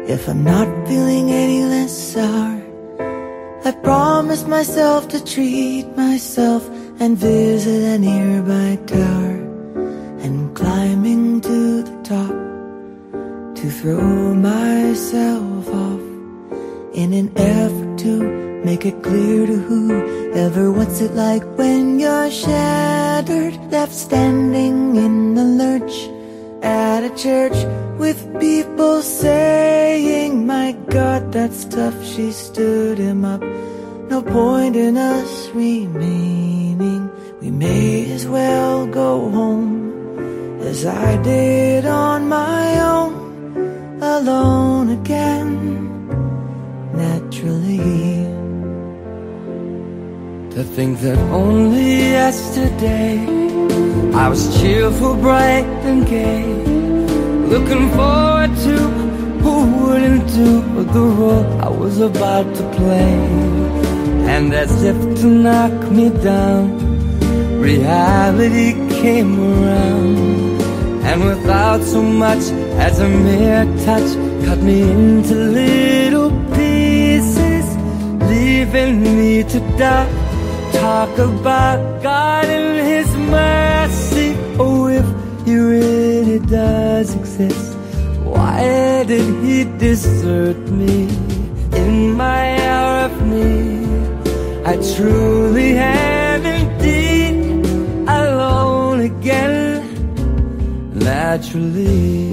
If I'm not feeling any less sour, I promised myself to treat myself and visit a nearby tower, and climbing to the top to throw myself off, in an effort to make it clear to whoever what's it like when you're shattered, left standing in the lurch at a church with people saying, my God, that's tough. She stood him up. No point in us remaining. We may as well go home, as I did on my own, alone again, naturally. To think that only yesterday I was cheerful, bright and gay, looking forward to who wouldn't do the role I was about to play. And as if to knock me down, reality came around, and without so much as a mere touch, cut me into little pieces, leaving me to die. Talk about God and His mercy. Oh, if He really does exist, why did He desert me in my hour of need? I truly am indeed alone again, naturally.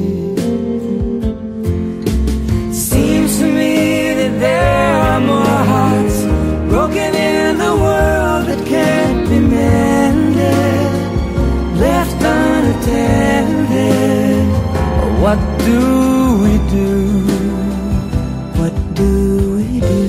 Seems to me that there are more hearts broken in the world that can't be mended, left unattended. What do we do? What do we do?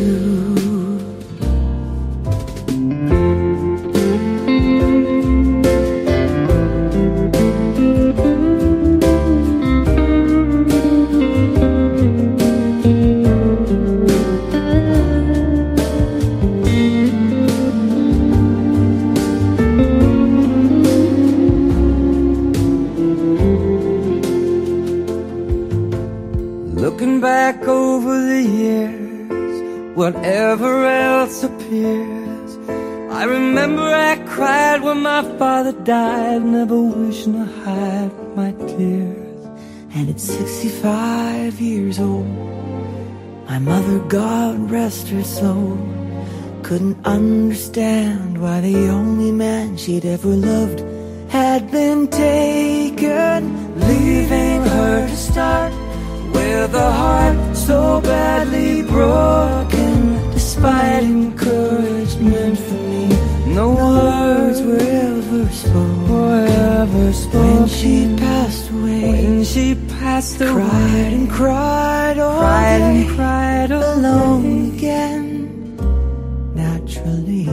Looking back over the years, whatever else appears, I remember I cried when my father died, never wishing to hide my tears. And at 65 years old, my mother, God rest her soul, couldn't understand why the only man she'd ever loved had been taken, leaving her to start with a heart so badly broken. Despite encouragement from me, no words were ever spoken. When she passed away, cried and cried all day, alone again, naturally.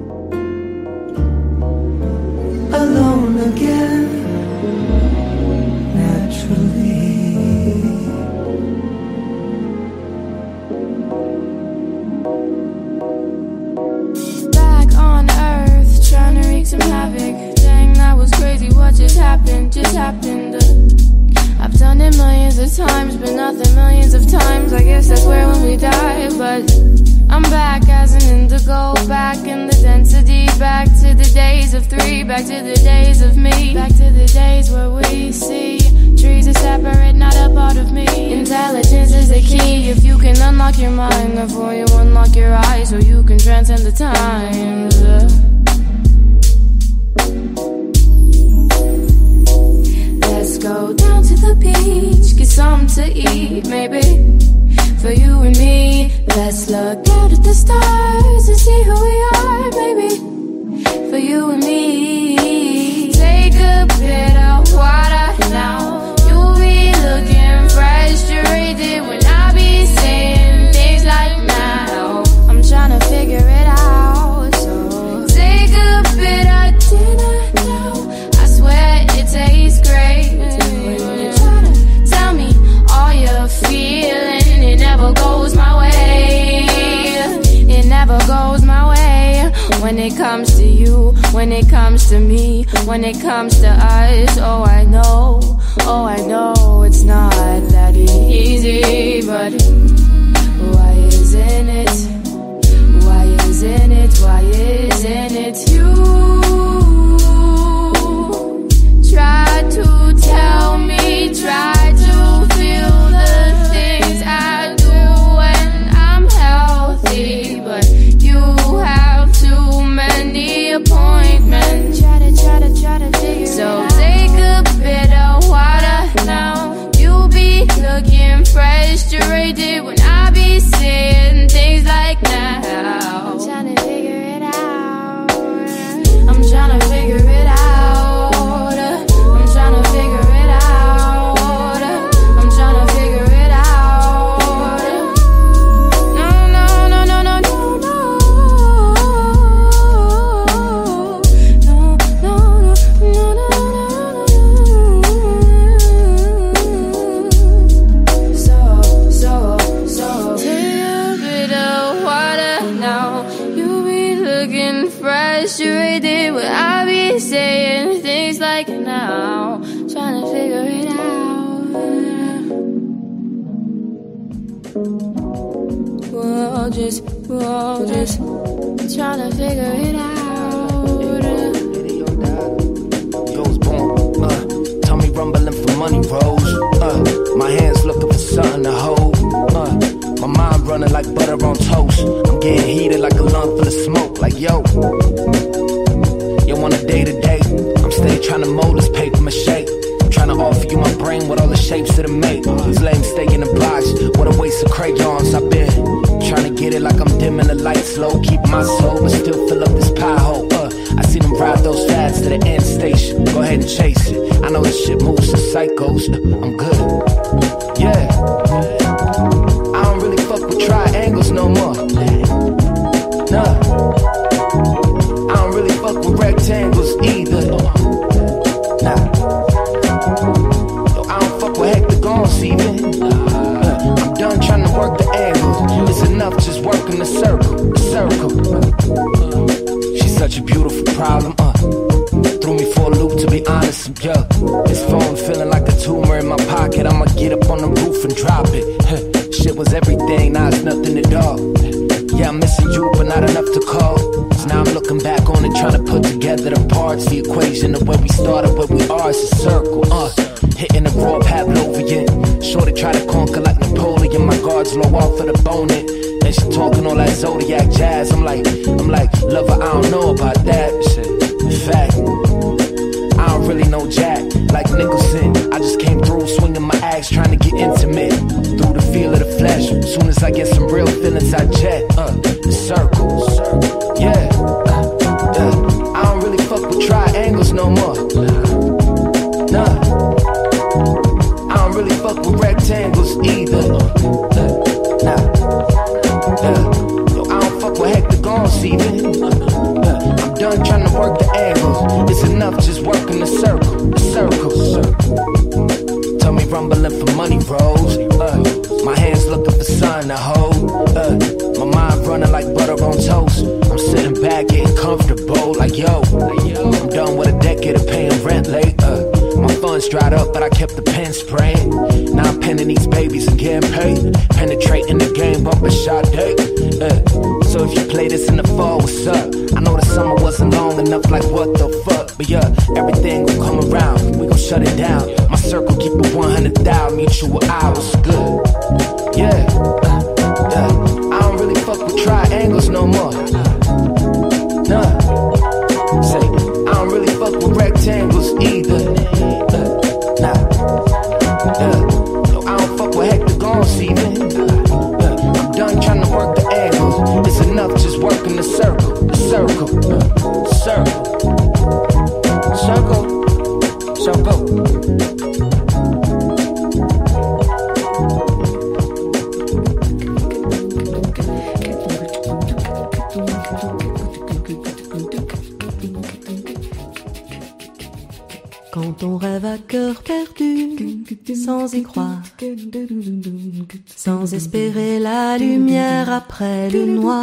Alone again, naturally. Some havoc. Dang, that was crazy. What just happened? I've done it millions of times, but nothing millions of times. I guess that's where when we die. But I'm back as an indigo, back in the density, back to the days of three, back to the days of me, back to the days where we see trees are separate, not a part of me. Intelligence is the key. If you can unlock your mind before you unlock your eyes, so you can transcend the times. Let's go down to the beach, get something to eat, maybe for you and me. Let's look out at the stars and see who we are, baby, for you and me. Take a bit of water now. You'll be looking frustrated when I be saying things like now. I'm trying to figure it out, so take a bit of dinner now. I swear it tastes great. When you try to tell me all you're feeling, it never goes my way. It never goes my way. When it comes to you, when it comes to me, when it comes to us, oh I know it's not that easy, but why isn't it? Why isn't it? Why isn't it you? Try to tell me, try to feel the things I do when I'm healthy, but you have too many appointments. Try to figure it out. So take a bit of water now. You be looking frustrated when I be saying things like now. I'm trying to figure it out. I'm trying to figure it out. I'm trying to figure it out. I'm trying to figure it out. No, no, no, no, no, no, no. No, no, no, no, So take a bit of water now. You be looking frustrated when I be saying things like now. Trying to figure it out. We're all just trying to figure it out. Goes boom, tummy rumbling for money rolls. My hands looking for something to hold. My mind running like butter on toast. I'm getting heated like a lung full of smoke. Like yo, on a day to day, I'm steady trying to mold this paper mache. Trying to offer you my brain with all the shapes that it make. These lames stay in the box. What a waste of crayons. I've been trying to get it like I'm dimming the lights low. Keep my soul, but still fill up this pie hole. I see them ride those fads to the end station. Go ahead and chase it. I know this shit moves to psychos. I'm good. Yeah. I don't really fuck with triangles no more. Nah. I don't really fuck with rectangles either. Nah. Yo, I don't fuck with hectagons even. I'm done trying to work the angle. It's enough just working the circle. She's such a beautiful problem, threw me for a loop to be honest, yeah. This phone feeling like a tumor in my pocket. I'ma get up on the roof and drop it. Shit was everything, now it's nothing at all. Yeah, I'm missing you, but not enough to call. So now I'm looking back on it, trying to put together the parts. The equation of where we started, where we are, it's a circle, hitting the raw Pavlovian. Shorty try to conquer like Napoleon. My guards low off of the bonnet. And she talking all that Zodiac jazz. I'm like, lover, I don't know about that shit. In fact, I don't really know Jack. Like Nicholson, I just came through swinging my axe, trying to get intimate. Through the feel of the flesh. Soon as I get some real feelings, I jet. The circles, yeah. I don't really fuck with triangles no more. Nah. I don't really fuck with rectangles either. Nah. Yo, I don't fuck with hectagons even. I'm done trying to work the angles. It's enough just working the circle. Tell me rumbling for money rolls. My hands looking for something to hold. My mind running like butter on toast. I'm sitting back getting comfortable. Like yo, I'm done with a decade of paying rent late. My funds dried up, but I kept the pen spraying. Now I'm penning these babies and getting paid. Penetrating the game, bumping shot date. So if you play this in the fall, what's up? I know the summer wasn't long enough, like what the fuck? But yeah, everything gon' come around, we gon' shut it down. My circle keep it 100,000, mutual hours, good. Yeah, I don't really fuck with triangles no more. Nah, say, I don't really fuck with rectangles either. Nah, yo, I don't fuck with hectagons even. I'm done trying to work the angles. It's enough just working the circle. Quand on rêve à cœur perdu, sans y croire Sans espérer la lumière après le noir.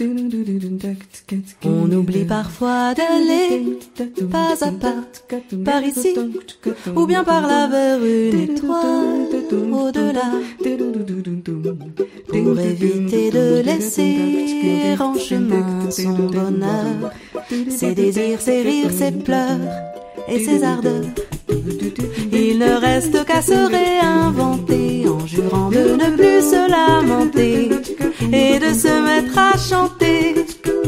On oublie parfois d'aller pas à pas par ici, ou bien par là vers une étoile au-delà, pour éviter de laisser en chemin son bonheur, ses désirs, ses rires, ses pleurs et ses ardeurs. Il ne reste qu'à se réinventer en jurant de ne plus se lamenter et de se mettre à chanter.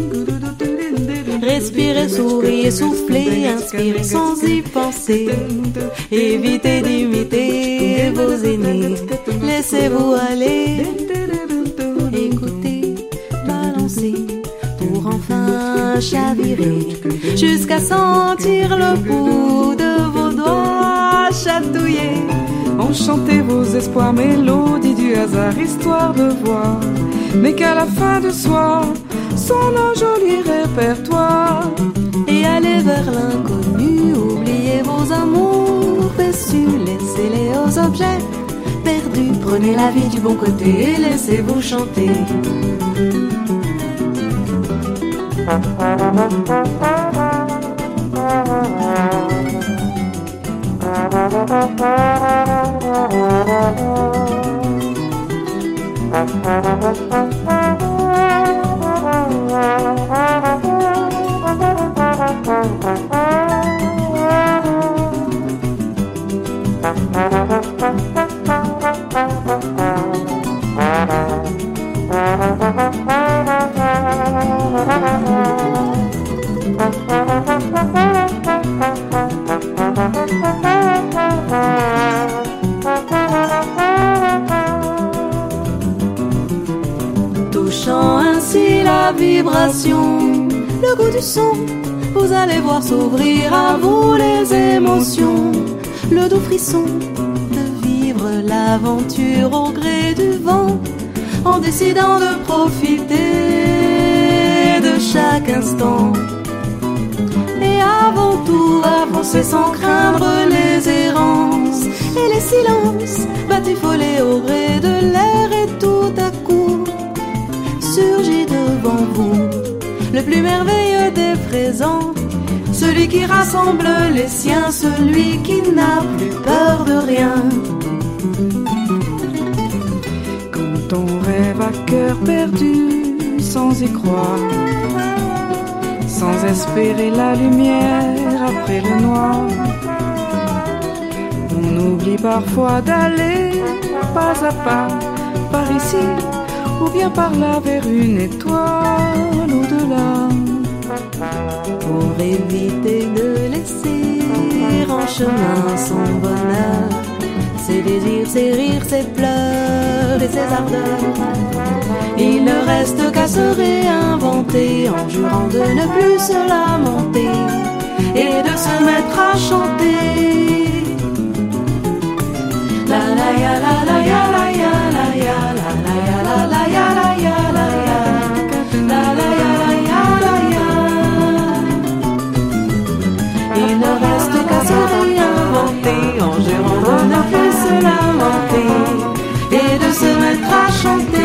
Respirez, souriez, soufflez, inspirez sans y penser. Évitez d'imiter vos aînés, laissez-vous aller. Écoutez, balancez pour enfin chavirer, jusqu'à sentir le bout de vos doigts chatouiller. Enchantez vos espoirs, mélodies du hasard, histoire de voir, mais qu'à la fin de soir, son un joli répertoire. Et allez vers l'inconnu, oubliez vos amours déçus, laissez-les aux objets perdus. Prenez la vie du bon côté et laissez-vous chanter. Touchant ainsi la vibration, le goût du son, vous allez voir s'ouvrir à vous les émotions, le doux frisson de vivre l'aventure au gré du vent, en décidant de profiter de chaque instant. Et avant tout, avancer sans craindre les errances et les silences, batifolés au gré de l'air, et tout à coup surgit devant vous le plus merveilleux des présents, celui qui rassemble les siens, celui qui n'a plus peur de rien. Quand on rêve à cœur perdu, sans y croire, sans espérer la lumière après le noir, on oublie parfois d'aller pas à pas par ici, ou bien par là vers une étoile au-delà, pour éviter de laisser en chemin son bonheur, ses désirs, ses rires, ses pleurs et ses ardeurs. Il ne reste qu'à se réinventer en jurant de ne plus se lamenter et de se mettre à chanter. La la ya la la ya la ya la ya la la ya la la ya la ya la ya la la ya la ya la ya. Il ne reste qu'à se réinventer en jurant de ne plus se lamenter et de se mettre à chanter.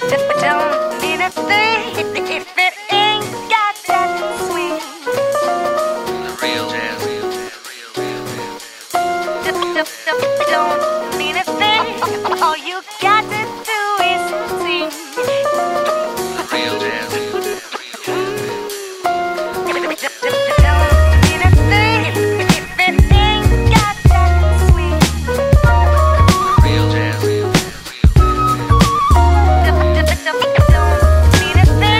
Don't mean a thing if it ain't got that swing. The real jazz. Don't mean a thing. All you got to do is sing. The real jazz. Don't mean a thing if it ain't got that swing. The real jazz. Don't mean a thing.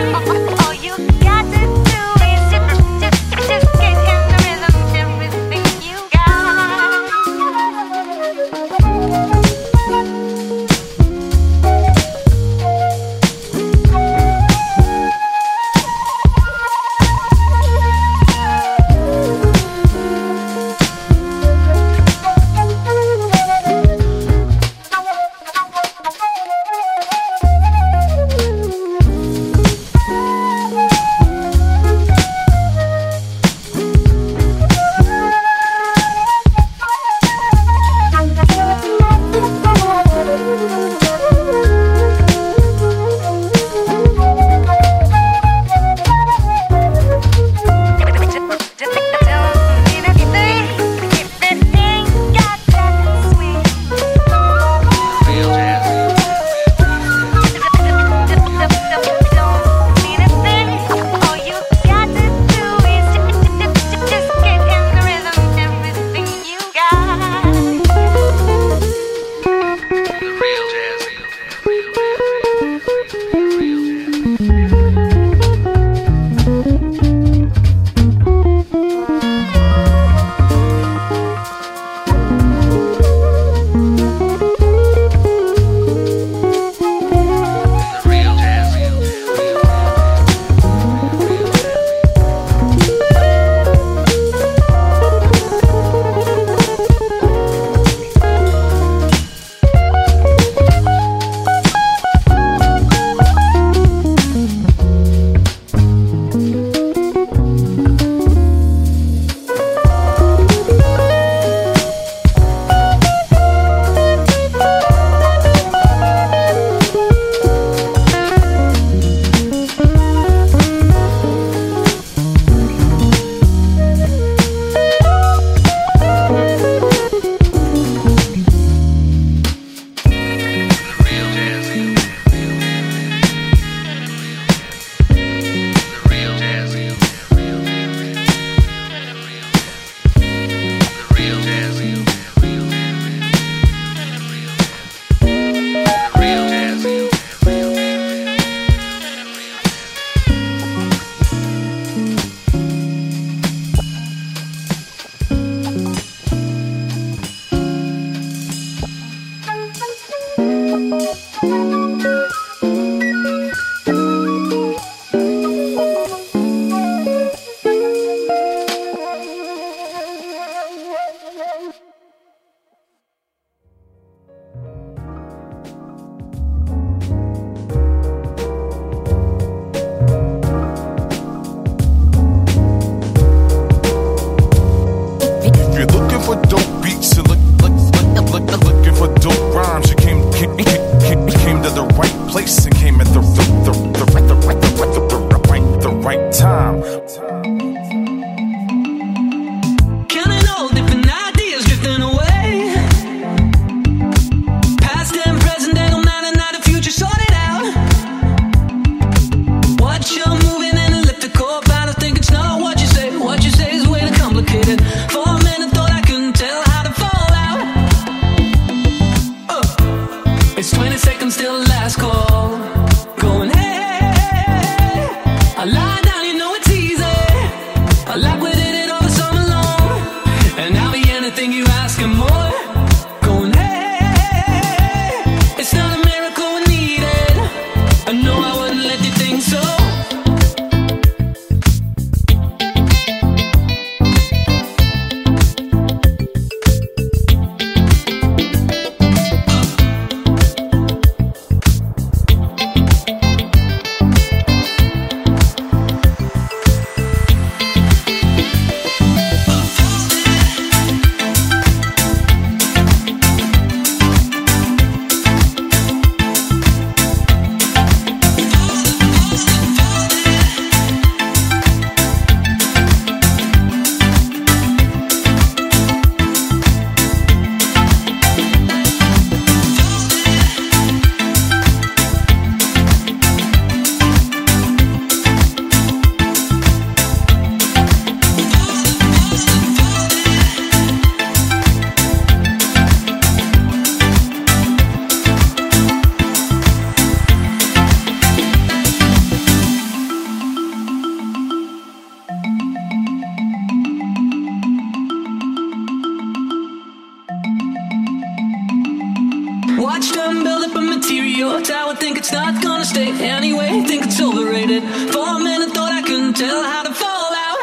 mistake anyway. Think it's overrated. For a minute thought I couldn't tell how to fall out.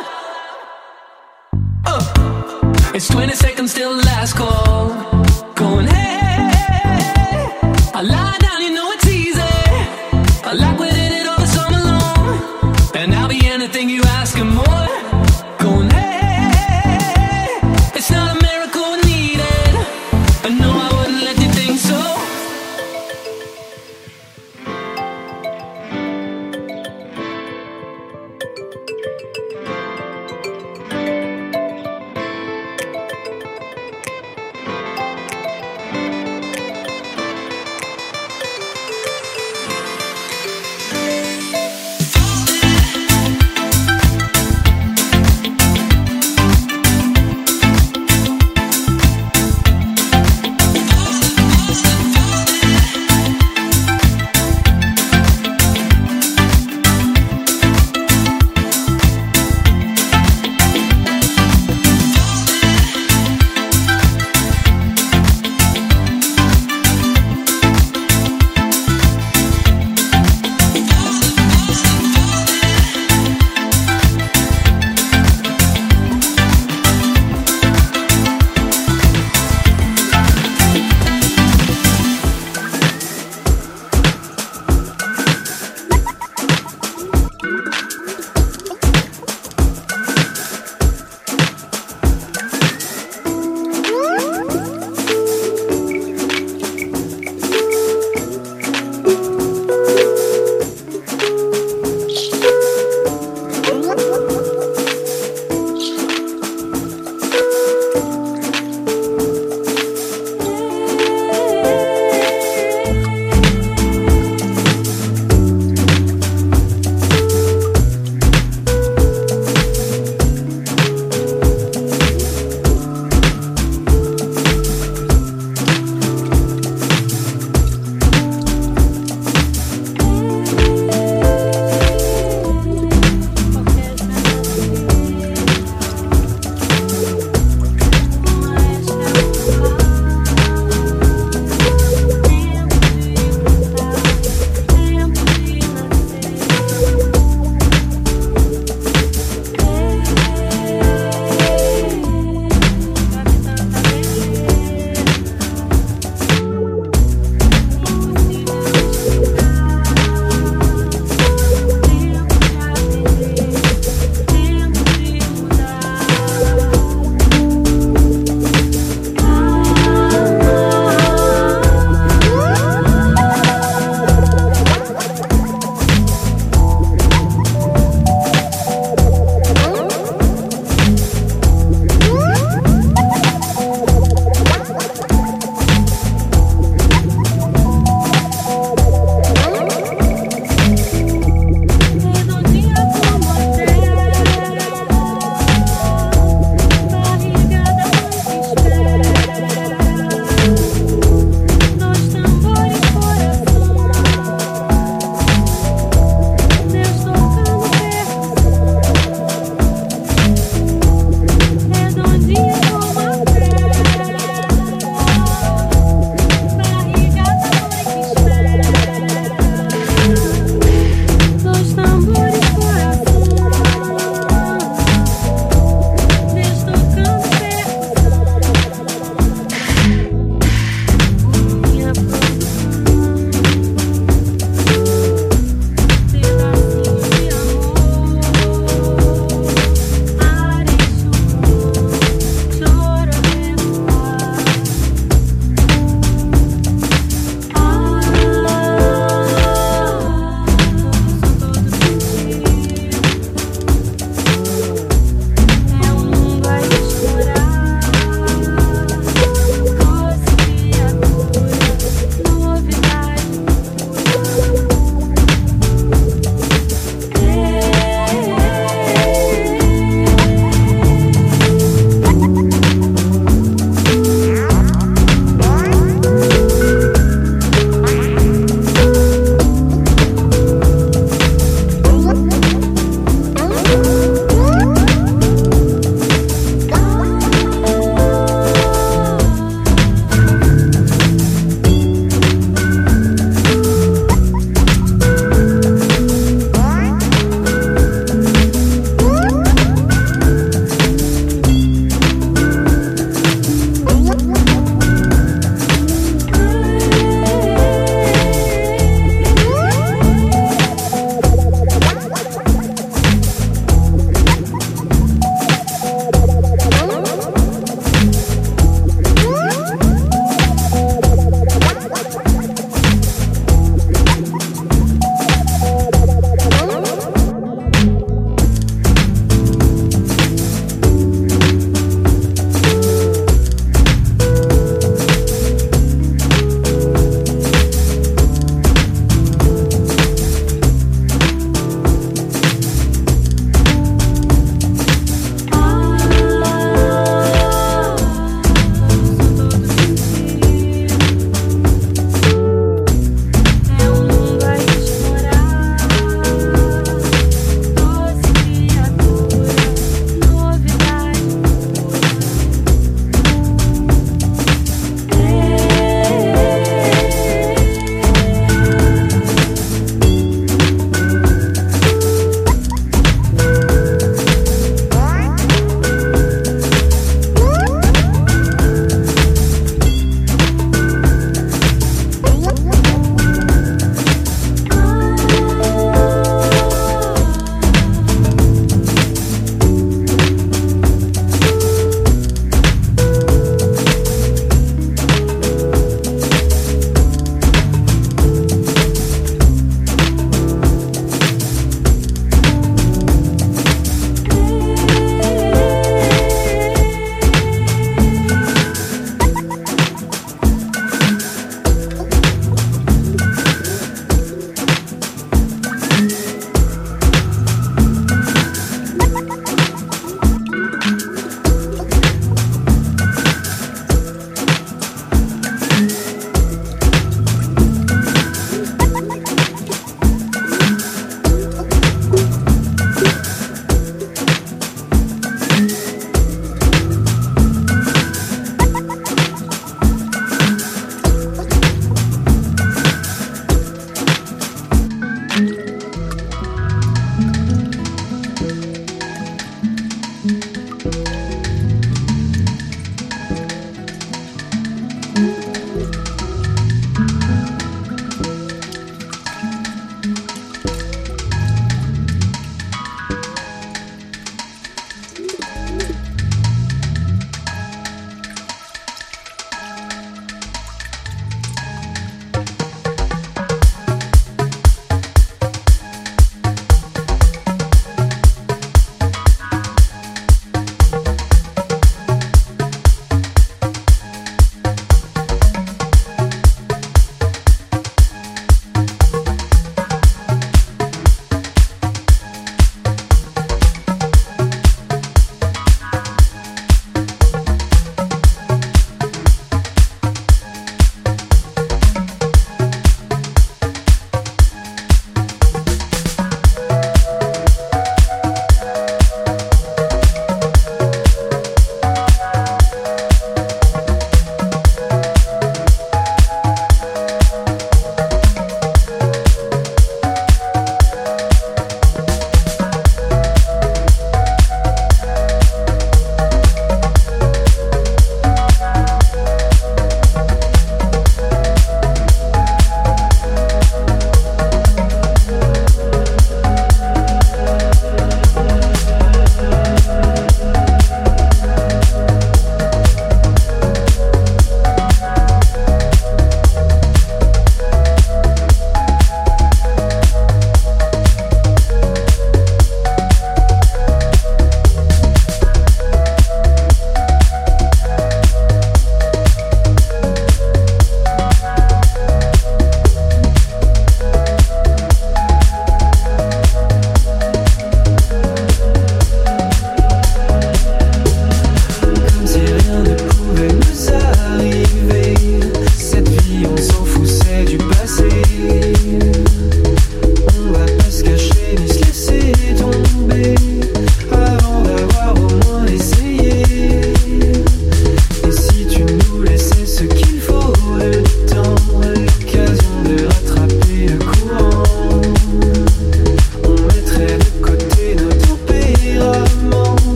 It's 20 seconds till the last call. Going hey, I lie down, you know it's easy. Like we did it all the summer long. And I'll be anything you ask and more. Going hey, it's not a miracle needed. I know I wouldn't let you think so.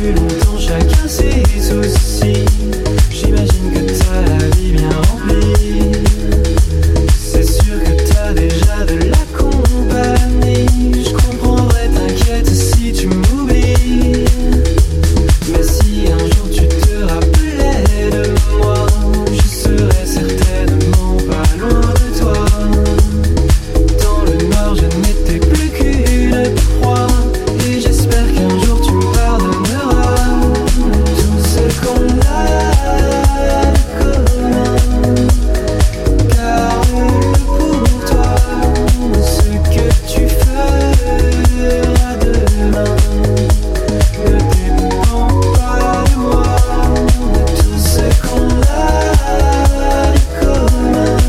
plus longtemps chacun ses soucis. J'imagine que t'as la vie bien remplie. C'est sûr que t'as déjà de la compagnie. Je comprendrais, t'inquiète si tu m'oublies. Mais si un jour tu te rappelais de moi, je serais certainement pas loin de toi. Dans le noir je n'étais plus qu'une proie, et j'espère qu'un jour tu me pardonneras. Tout ce qu'on a de commun, garde-le pour toi. Ce que tu feras demain ne dépend pas de moi. Tout ce qu'on a de commun,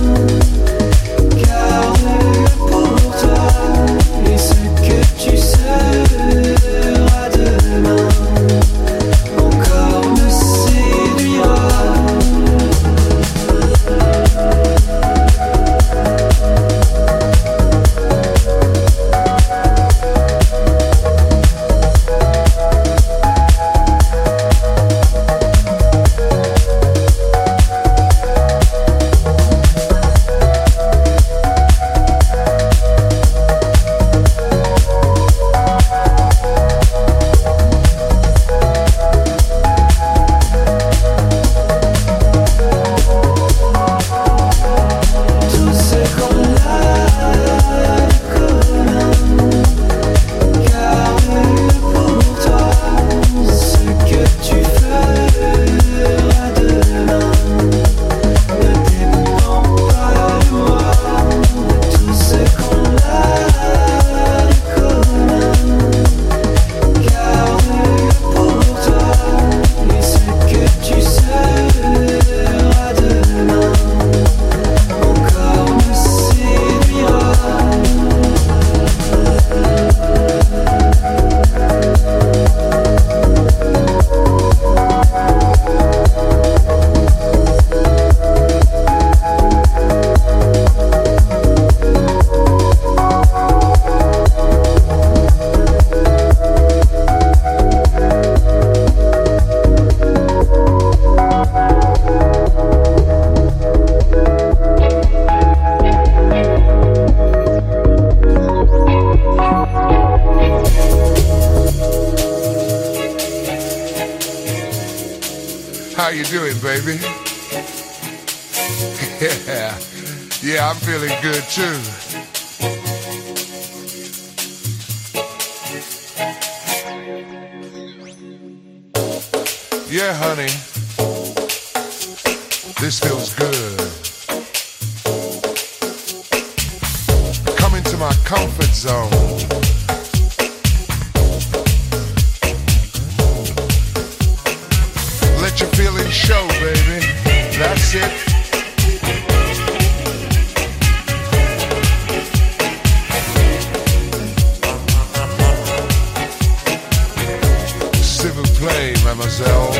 garde-le pour toi. Et ce que tu seras demain encore me séduira. Tout ce qu'on a de commun, garde-le pour toi. Ce que tu feras demain ne dépend pas de moi. Tout ce qu'on a de commun, garde-le pour toi. Et ce que tu seras demain encore me séduira. How you doing, baby? Yeah, I'm feeling good too. Yeah, honey, this feels good. Come into my comfort zone. Let your feelings show, baby. That's it. S'il vous plaît, mademoiselle.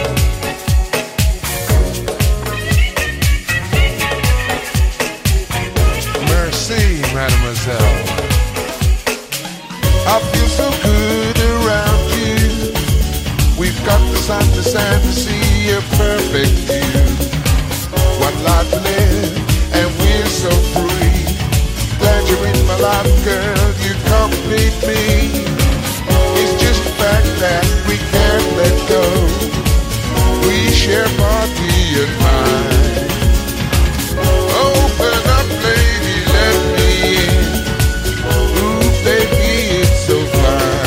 Merci, mademoiselle. I feel so good around you. We've got the sun to stand to see a perfect view. One life to live, and we're so free. Glad you're in my life, girl, you complete me. It's just the fact that we can't let go. We share body and mind. Open up, lady, let me in. Ooh, baby, it's so fine.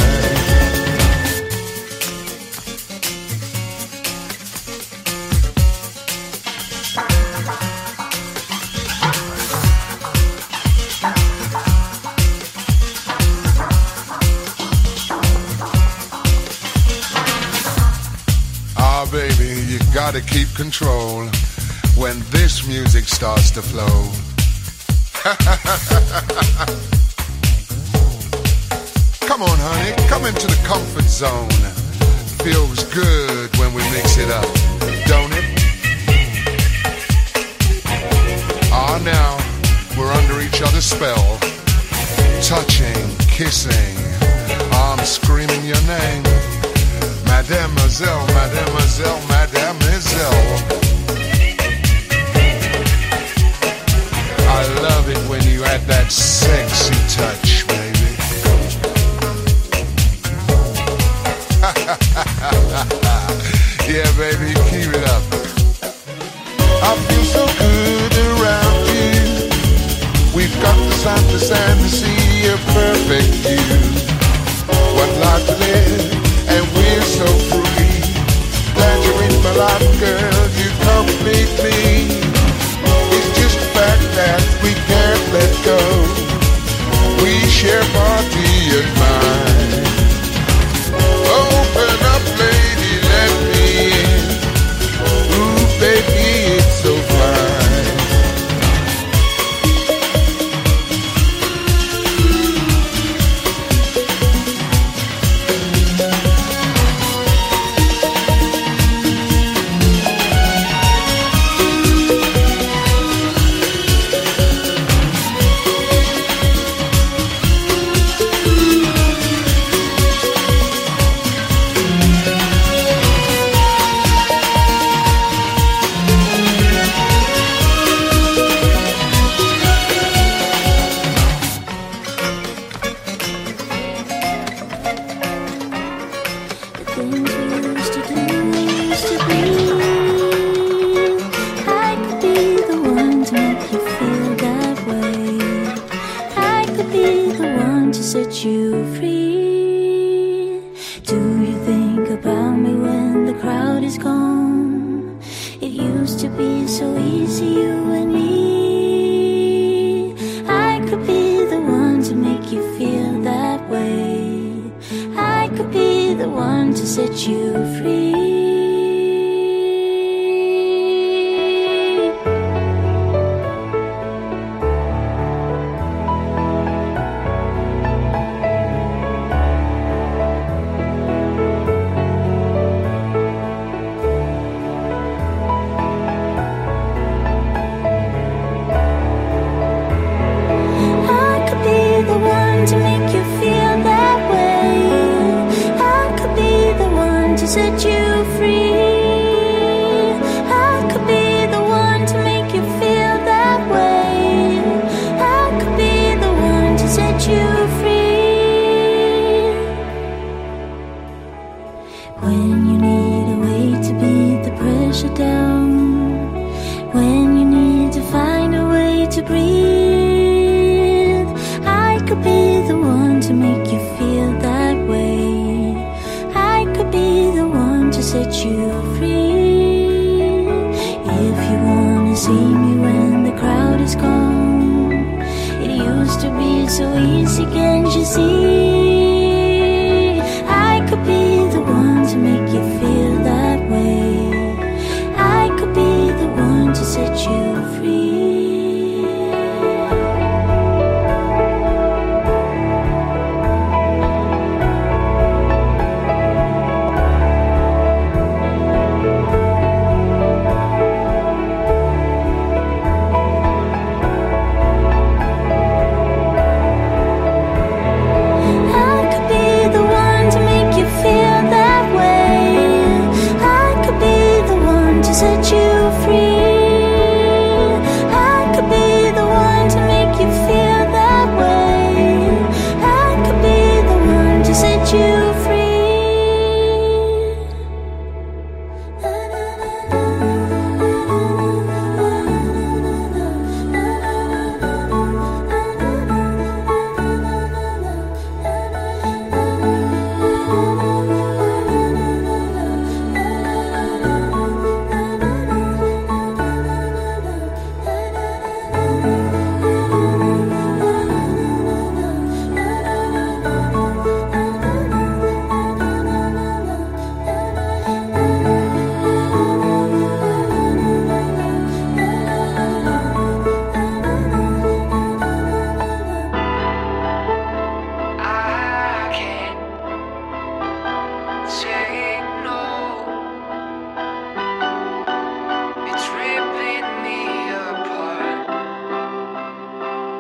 Baby, you gotta keep control when this music starts to flow. Come on, honey, come into the comfort zone. Feels good when we mix it up, don't it? Ah, now we're under each other's spell. Touching, kissing, I'm screaming your name. Mademoiselle, mademoiselle, mademoiselle. I love it when you add that sexy touch, baby. Yeah, baby, keep it up. I feel so good around you. We've got the sun to stand to see a perfect view. What life to live, and we're so free. Glad you're in my life, girl, you complete me. It's just the fact that we can't let go. We share body and mind. Open up, lady, let me in. Ooh, baby, it's so fine.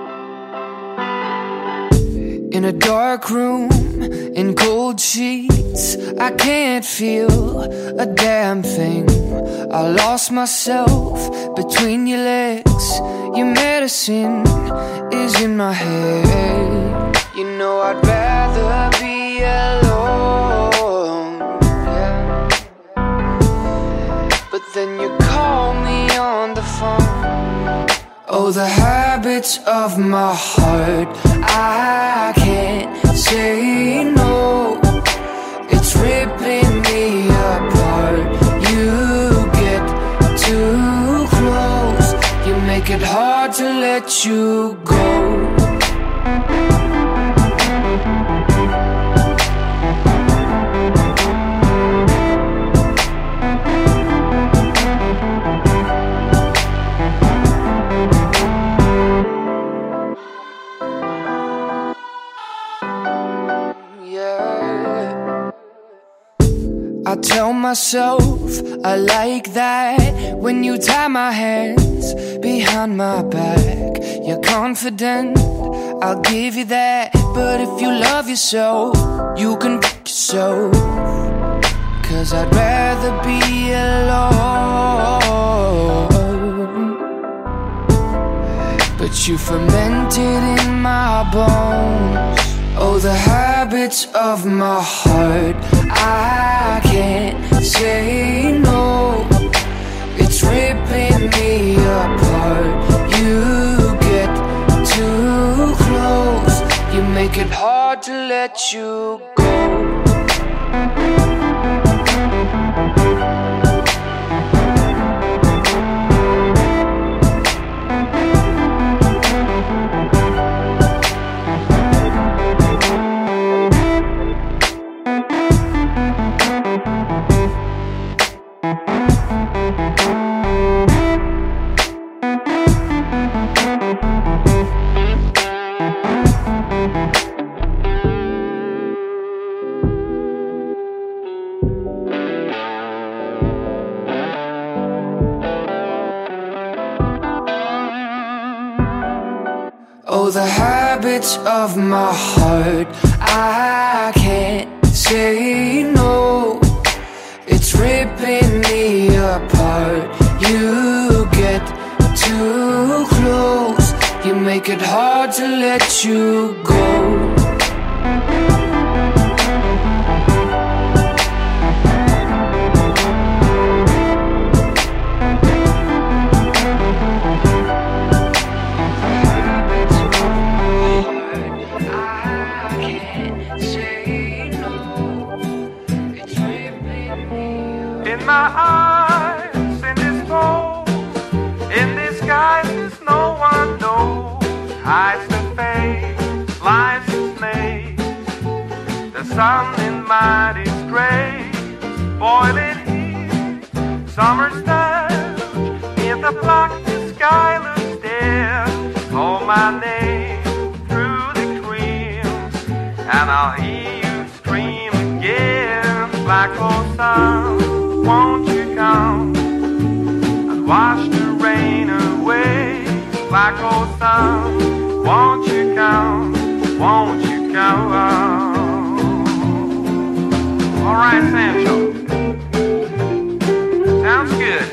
In a dark room, in cold sheets, nights I can't feel a damn thing. I lost myself between your legs. Your medicine is in my head. You know I'd rather be alone, yeah. But then you call me on the phone. Oh, the habits of my heart, I can't say no. It's ripping me apart. You get too close. You make it hard to let you go. I tell myself I like that when you tie my hands behind my back. You're confident, I'll give you that. But if you love yourself, you can pick yourself. 'Cause I'd rather be alone. But you fermented in my bones. Oh, the habits of my heart, I can't say no. It's ripping me apart. You get too close. You make it hard to let you go. Oh, the habits of my heart, I can't say no. It's ripping me apart. You get too close. You make it hard to let you go. My eyes in this hole, in this sky, there's no one knows. Hides the face, lies the snake. The sun in my disgrace, boiling heat, summer's touch. In the black, the sky looks dead. Call my name through the cream, and I'll hear you scream again. Black hole sun, won't you come and wash the rain away? Black hole sun, won't you come? Won't you come? All right, Sancho. Sounds good.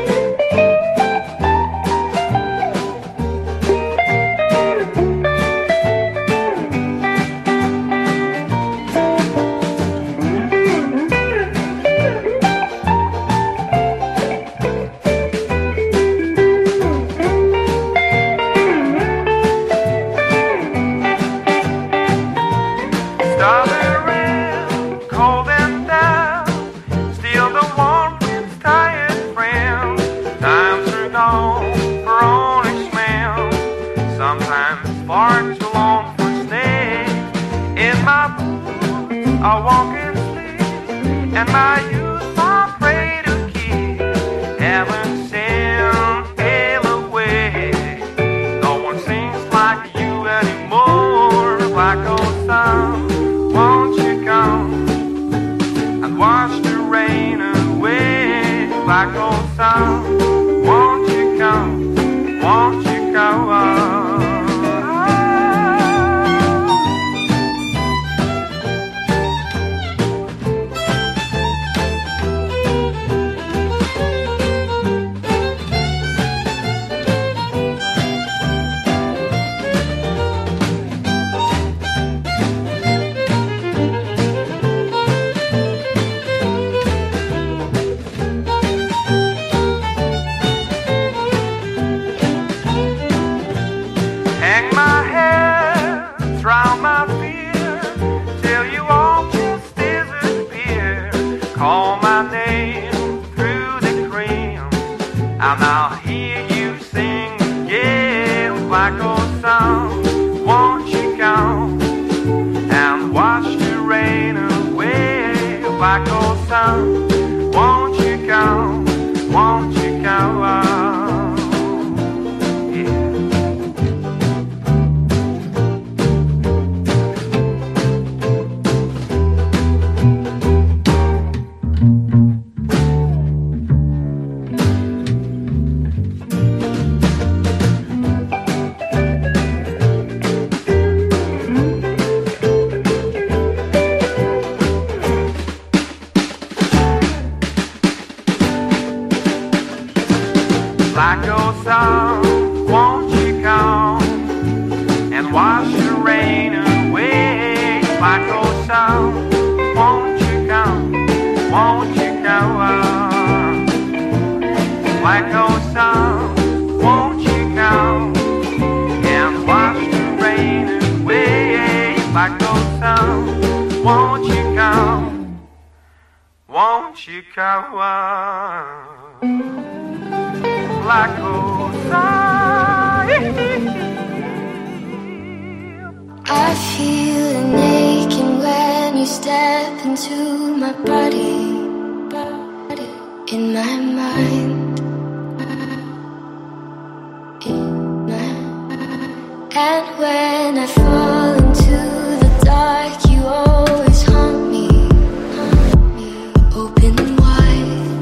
I walk and sleep, and my youth I pray to keep. Heaven send, hail away. No one sings like you anymore. Black old sun, won't you come and wash the rain away? Black old sun, won't you come? Won't you come? And I'll hear you sing again, black old song. Won't you come and wash the rain away, black old sun? Won't you come? Won't you come? Black old sun, won't you come and wash the rain away? Black old sun, won't you come? Won't you come? Black old sun, won't you come and wash the rain away? Black old sun, won't you come? Won't you come? Black old sun. I feel an aching when you step into my body, in my mind, and when I fall into the dark, you always haunt me, open wide.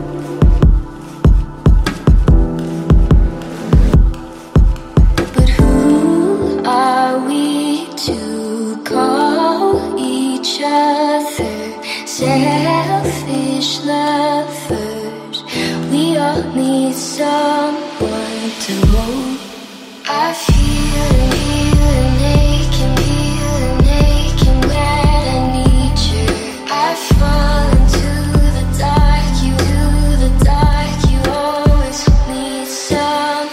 But who are we to call each other selfish lovers? We all need someone to hold. I feel an aching when I need you. I fall into the dark, you always need someone.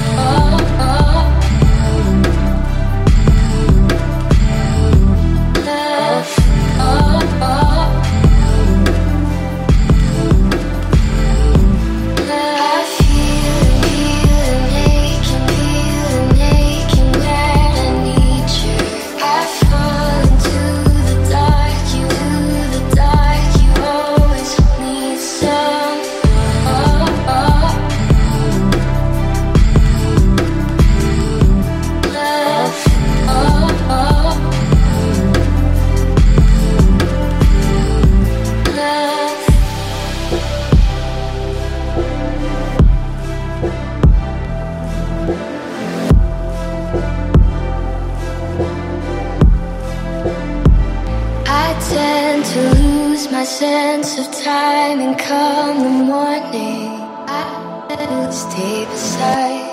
My sense of time, and come the morning, I will stay beside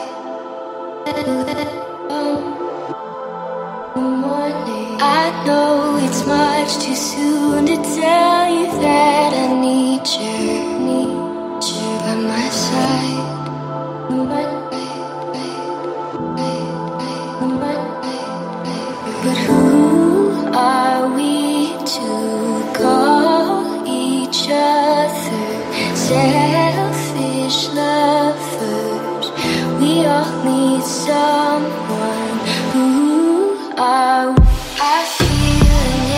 the morning. I know it's much too soon to tell you that I need you by my side. But who are we to call each other selfish lovers? We all need someone. Who are we? I feel an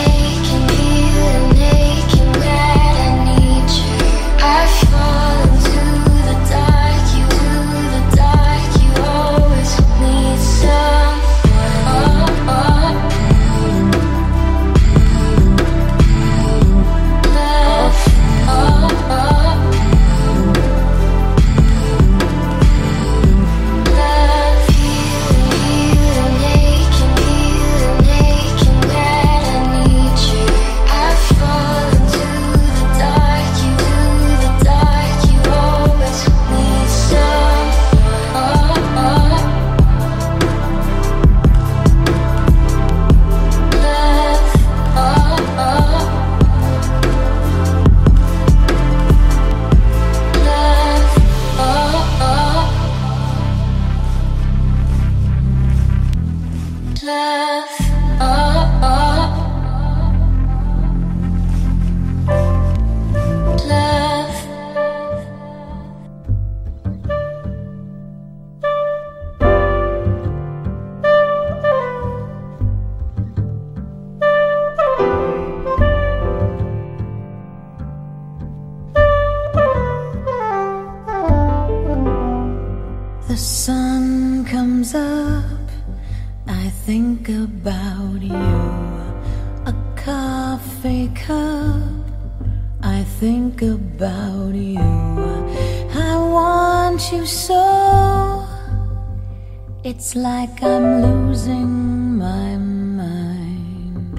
aching when I need you. I fall into the dark, you always need someone. Love. the sun comes up, I think about you. A coffee cup, I think about you. I want you so, it's like I'm losing my mind.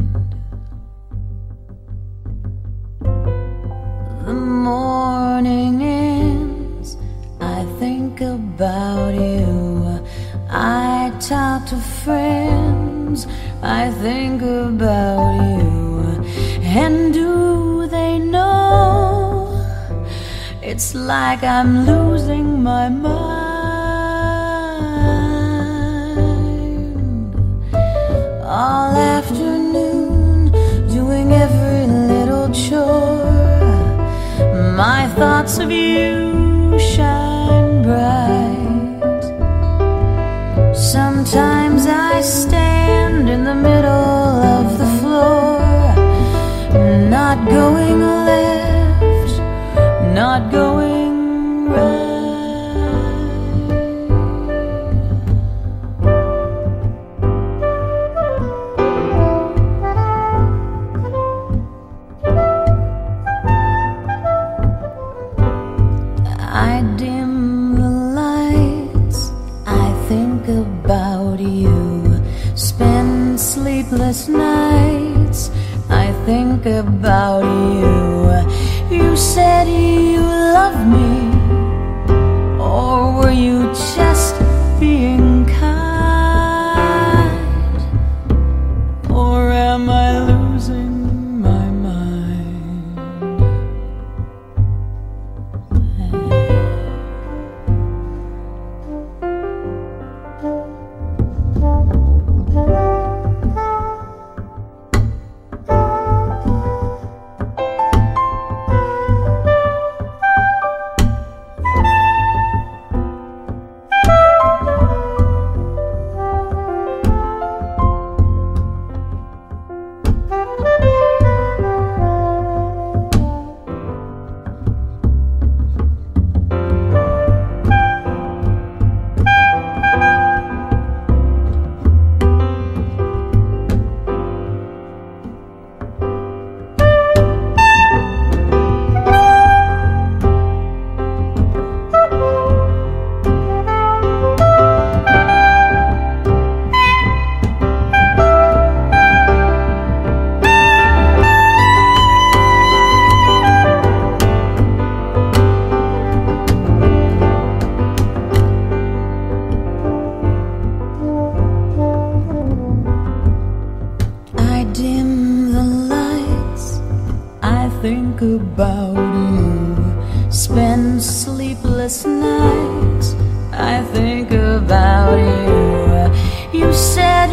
The morning ends, I think about you. I talk to friends, I think about you. And do they know, it's like I'm losing my mind. All afternoon, doing every little chore, my thoughts of you shine bright. Sometimes I stand in the middle of the floor, not going left, not going right. I dim the lights, I think about you. Spend sleepless nights, I think about you. You said you loved me, or were you just being kind? Or am I losing my mind? Think about you. Spend sleepless nights, I think about you. You said